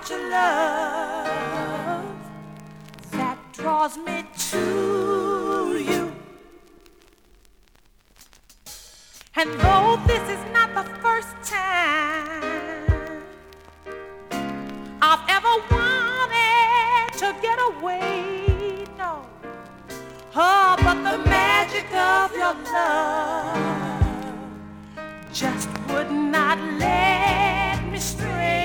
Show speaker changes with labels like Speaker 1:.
Speaker 1: your love that draws me to you. And though this is not the first time I've ever wanted to get away, no. Oh, but the magic of your love just would not let me stray.